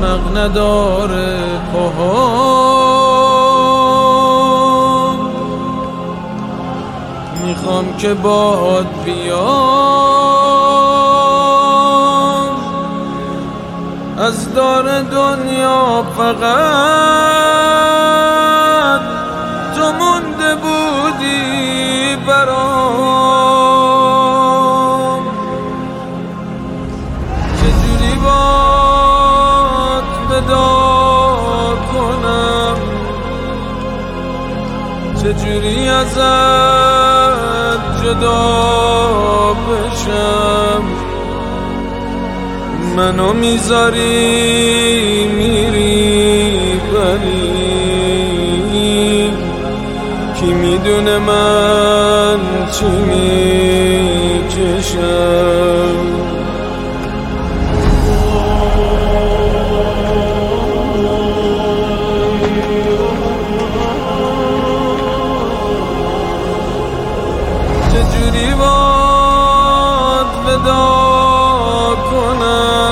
عشق نداره پاهام، میخوام که باهات بیام، از دار دنیا فقط تو مونده بودی برام. چجوری باهات ودا کنم، چجوری ازت جدا بشم، منو میذاری میری ولی کی میدونه من چی میکشم. چجوری باید ودا کنم،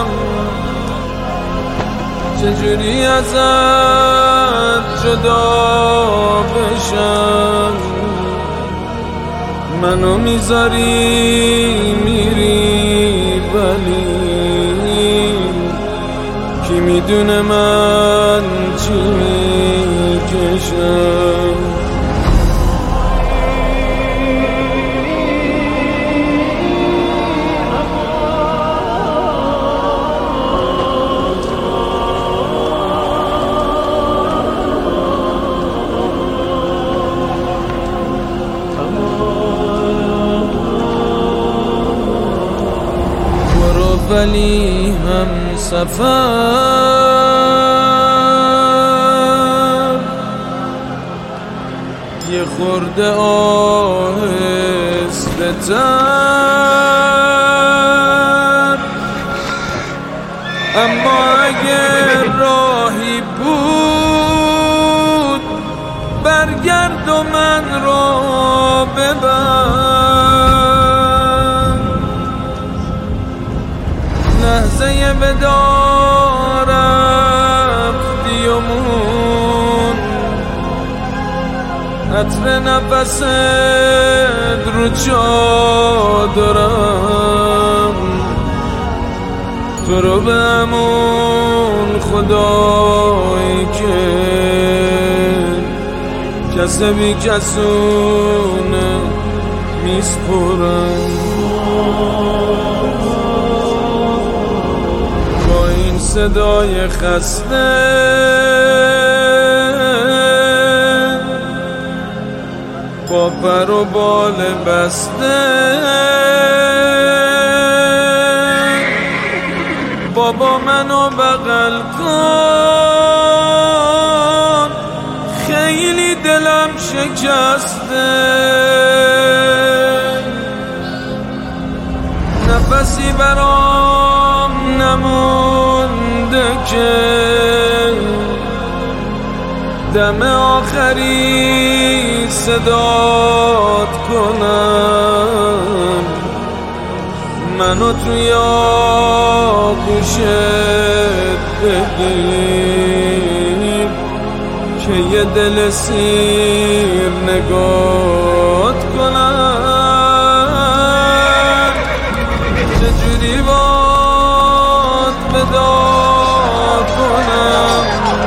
چجوری ازت جدا بشم، منو میذاری میری ولی کی میدونه من چی میکشم. ولی هم سفر یه خورده آهسته تر، اما اگه راهی بود برگرد و من را ببر. لحظه ودا رفتی و مون عطر نفست رو چادرم، تو رو به همون خدایی که کس بی کسونه میسپرم. صدای خسته با پر و بال بسته، بابا منو بغل کن خیلی دلم شکسته. نفسی برام نمونده که دم آخری صدات کنم، منو توی آغوشت بگیر که یه دل سیر نگات کنم. چجوری باید ودا کنم،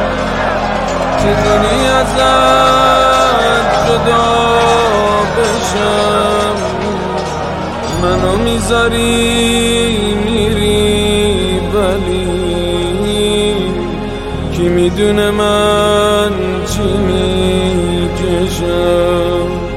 چجوری ازت جدا بشم، منو میذاری میری ولی کی میدونه من چی میکشم.